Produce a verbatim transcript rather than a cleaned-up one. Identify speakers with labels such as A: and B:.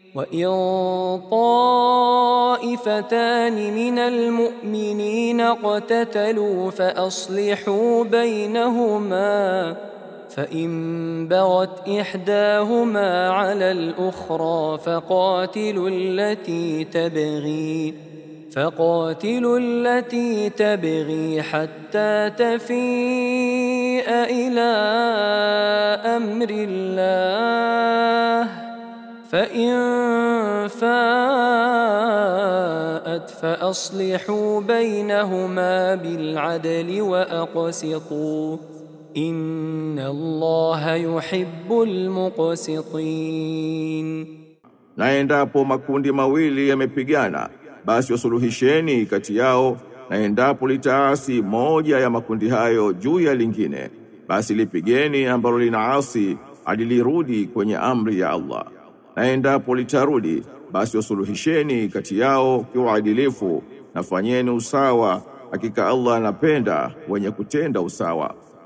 A: وَإِن طَائِفَتَانِ مِنَ الْمُؤْمِنِينَ اقْتَتَلُوا فَأَصْلِحُوا بَيْنَهُمَا فَإِن بَغَتْ إِحْدَاهُمَا عَلَى الْأُخْرَى فَقَاتِلُوا الَّتِي تَبْغِي فَقَاتِلُوا الَّتِي تَبْغِي حَتَّى تَفِيءَ إِلَى أَمْرِ اللَّهِ فَإِن فَاءَتْ فَأَصْلِحُوا بَيْنَهُمَا بِالْعَدْلِ وَأَقْسِطُوا إِنَّ اللَّهَ يُحِبُّ الْمُقْسِطِينَ.
B: Na endapo makundi mawili yamepigana, basi wasuluhisheni kati yao, na endapo litaasi moja ya makundi hayo juu ya lingine, basi lipigeni ambalo linaasi hadi lirudi kwenye amri ya Allah. Na endapo litarudi, basi wasuluhisheni kati yao kiuadilifu, na fanyeni usawa, hakika Allah anapenda wenye kutenda usawa.